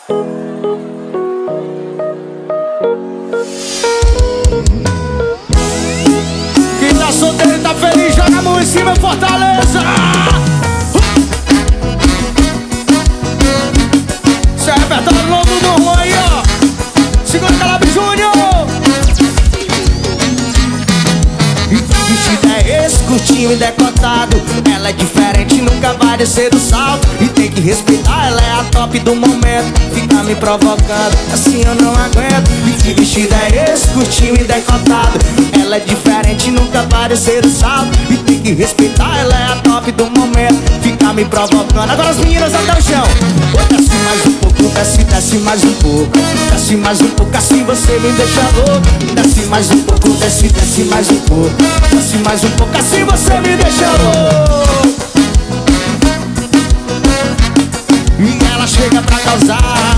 Quem tá solteiro e tá feliz, joga a mão em cima, Fortaleza. Esse é repertório novo do Morro aí, ó. Segura Calab Júnior. Vestida é esse, curtinho e decotado. Ela é diferente, nunca vai descer do salto. E tem que respeitar, ela é a top do momento. Fica me provocando, assim eu não aguento. Que vestido é esse, curtinho e decotado. Ela é diferente, nunca vai descer do salto. E tem que respeitar, ela é a top do momento. Fica me provocando. Agora as meninas até o chão. Desce mais um pouco, desce mais um pouco. Desce mais um pouco, assim você me deixa louco. Desce mais um pouco, desce mais um pouco. Desce mais um pouco, assim você me deixa louco. E ela chega pra causar.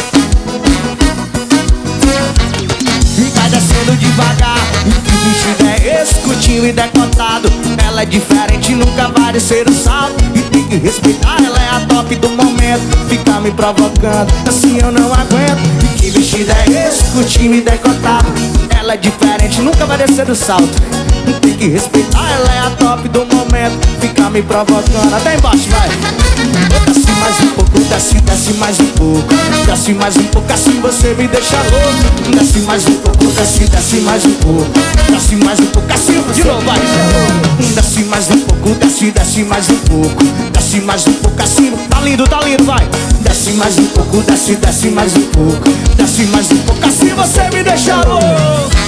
E vai descendo devagar. Que vestido é esse, curtinho e decotado. Ela é diferente, nunca vai descer o salto. E tem que respeitar, ela é a top do momento. Fica me provocando, assim eu não aguento. E que vestido é esse, curtinho e decotado. Ela é diferente, nunca vai descer do salto. Tem que respeitar, ela é a top do momento. Fica me provocando, até embaixo, vai. Desce mais um pouco, desce mais um pouco. Desce mais um pouco, assim você me deixa louco. Desce mais um pouco, desce mais um pouco. Desce mais um pouco, assim de novo, vai. Desce mais um pouco, desce mais um pouco. Desce mais um pouco, assim, tá lindo, vai. Desce mais um pouco, desce mais um pouco. Desce mais um pouco, assim você me deixa louco.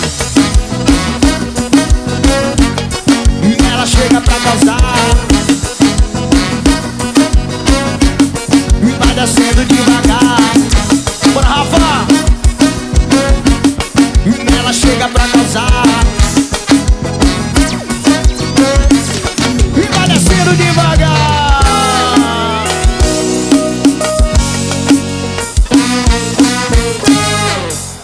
Ela chega pra causar. E vai descendo devagar. Bora, Rafa. Ela chega pra causar. E vai descendo devagar.